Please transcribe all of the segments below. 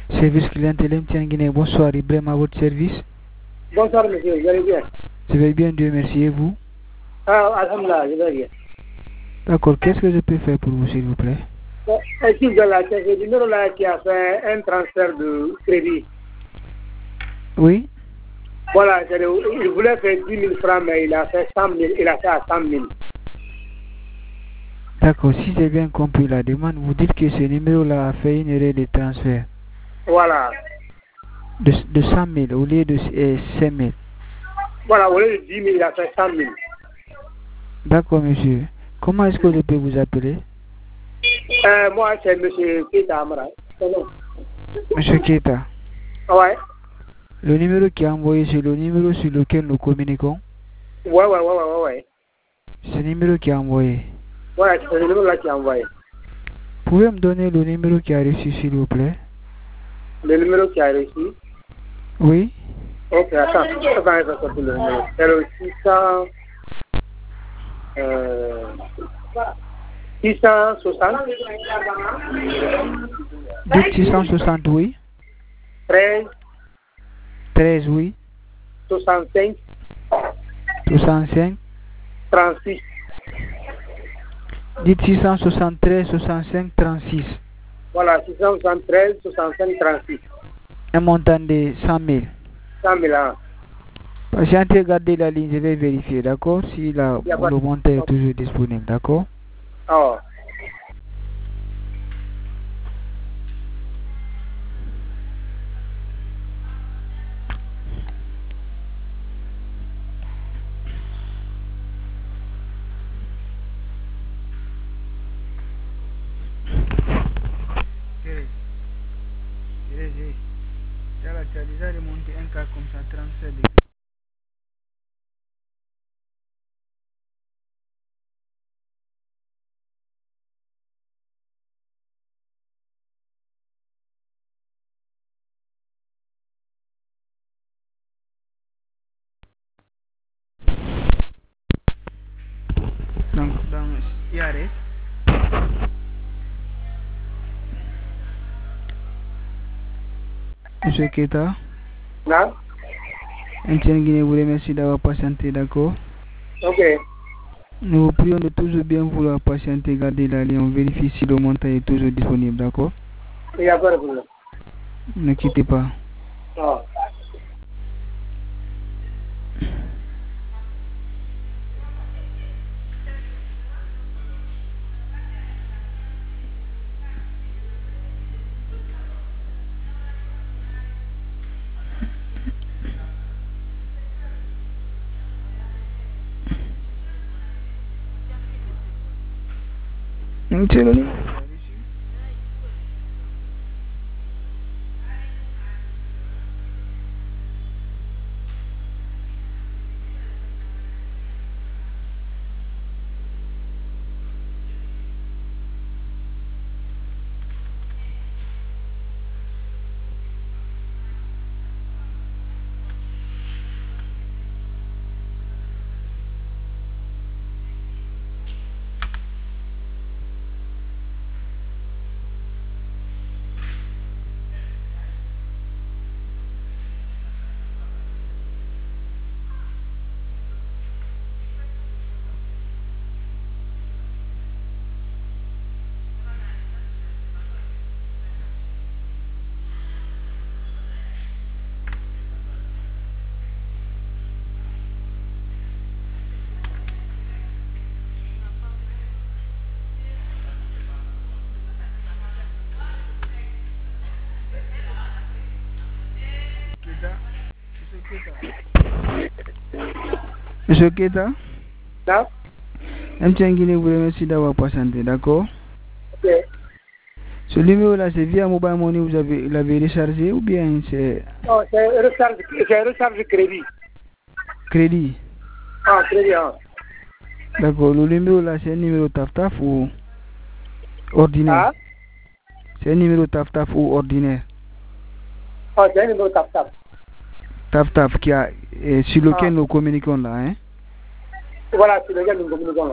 Service clientèle MTN Guinée, bonsoir, Ibrahim à votre service. Bonsoir monsieur, vous allez bien? Je vais bien, Dieu merci, et vous? Ah, alhamdulillah, je vais bien. D'accord, qu'est-ce que je peux faire pour vous s'il vous plaît? Est-ce que vous avez le numéro là qui a fait un transfert de crédit? Oui? Voilà, il voulait faire 10 000 francs, mais il a fait 100 000, il a fait à 100 000. D'accord, si j'ai bien compris la demande, vous dites que ce numéro-là a fait une erreur de transfert. Voilà. De 100 000 au lieu de 5 000. Voilà, au lieu de 10 000, il a fait 100 000. D'accord, monsieur. Comment est-ce que je peux vous appeler? Moi, c'est monsieur Keita Amara. Monsieur Keita. Ouais. Le numéro qui est envoyé, c'est le numéro sur lequel nous communiquons? Ouais. C'est le numéro qui est envoyé. Ouais, c'est le numéro là qui est envoyé. Pouvez me donner le numéro qui a reçu, s'il vous plaît? Le numéro qui a reçu? Oui? Ok, attends, je vais sortir le numéro. C'est le 600... 660. Dites 660, oui. 13, oui. 65. 65. 36. Dites 673, 65, 36. Voilà, 673, 65, 36. Un montant de 100 000. 100 000 ans. Patientez, gardez la ligne, je vais vérifier, d'accord? Si le montant est toujours disponible, d'accord? Oh. Tu as déjà remonté un cas comme ça, 37 degrés. Donc, dans IRS, Monsieur Keita, Non? MTN Guinée vous remercie d'avoir patienté, d'accord? Ok. Nous vous prions de toujours bien vouloir patienter, garder la ligne, on vérifie si le montant est toujours disponible, d'accord? Il n'y a pas de problème. Ne quittez pas. Oh. Monsieur le Monsieur Keita, Non? MTN Guinée vous remercie d'avoir patienté, d'accord? Ok. Ce numéro-là, c'est via Mobile Money, vous l'avez rechargé ou bien c'est Non, c'est recharge crédit. crédit? Ah, crédit, hein. D'accord, le numéro-là, c'est un numéro taf-taf ou ordinaire? Ah? C'est un numéro taf-taf ou ordinaire? Oh, c'est un numéro tap-tap. Taf-taf qui a, sur lequel nous communiquons là, hein? Voilà, c'est lequel nous communiquons là.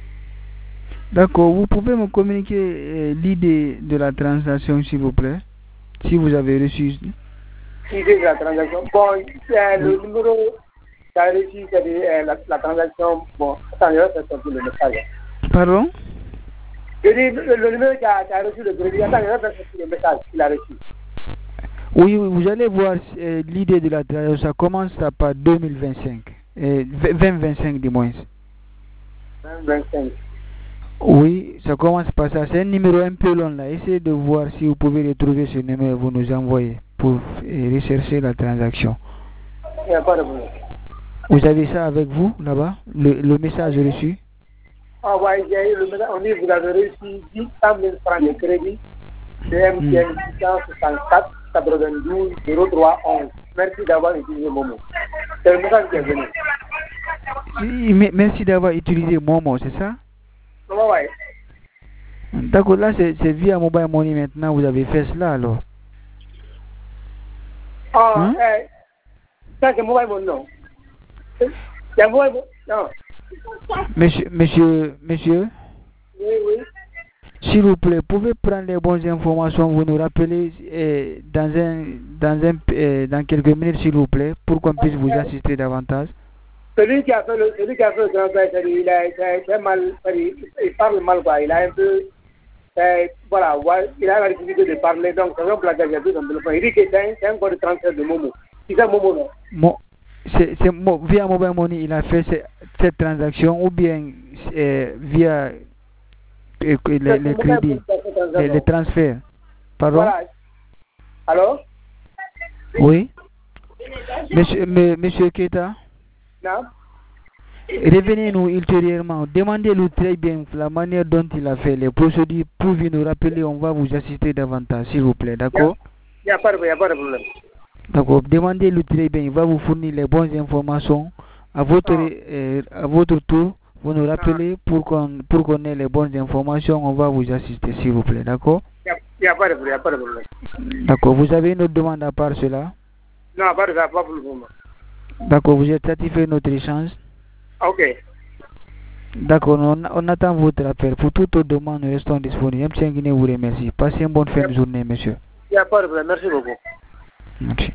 D'accord, vous pouvez me communiquer l'idée de la transaction, s'il vous plaît? si vous avez reçu. Idée de la transaction. Bon, le numéro qui a reçu, c'est la transaction. Bon, attends, je vais faire le message. Pardon? Je dis le numéro qui a reçu le crédit. Attends, je vais faire le message qu'il a reçu. Oui, vous allez voir l'idée de la transaction. Ça commence par 2025. 2025 du moins. 2025. Oui, ça commence par ça. C'est un numéro un peu long là. Essayez de voir si vous pouvez retrouver ce numéro et vous nous envoyez pour rechercher la transaction. Il n'y a pas de problème. Vous avez ça avec vous là-bas, le message reçu? Ah ouais, j'ai eu le message. On dit que vous avez reçu 10 000 francs de crédit de MTN 664 92 03 11. Merci d'avoir utilisé Momo. C'est le message qui est venu. Merci d'avoir utilisé Momo, c'est ça? Ouais. D'accord, là c'est via Mobile Money maintenant, vous avez fait cela alors? Ah, ça c'est Mobile Money, non? C'est Mobile Money, non. Monsieur, Oui. s'il vous plaît, pouvez prendre les bonnes informations, vous nous rappelez dans quelques minutes s'il vous plaît, pour qu'on puisse vous assister davantage. Celui qui a fait le transfert, il parle mal, quoi. Il a un peu, voilà, il a la difficulté de parler, donc c'est un plaisir de son téléphone. Il dit que c'est un code de transfert de Momo. C'est ça Momo, non? C'est via Mobile Money, il a fait cette transaction ou bien via les crédits, les transferts. Pardon? Voilà. Alors? Oui? Monsieur Keita? Non? Revenez-nous ultérieurement. Demandez-lui très bien la manière dont il a fait les procédures. Pouvez nous rappeler, on va vous assister davantage, s'il vous plaît, d'accord? Il n'y a pas de problème. D'accord, demandez-lui très bien, il va vous fournir les bonnes informations. À votre tour, vous nous rappelez pour qu'on ait les bonnes informations, on va vous assister, s'il vous plaît, d'accord? Il n'y a pas de problème. D'accord, vous avez une autre demande à part cela? Non, pas pour le moment. D'accord, vous êtes satisfait de notre échange? Ok. D'accord, on attend votre appel. Pour toute autre demande, nous restons disponibles. M. Guinée vous remercie. Passez une bonne fin de journée, monsieur. Il n'y a pas de problème. Merci beaucoup. Merci.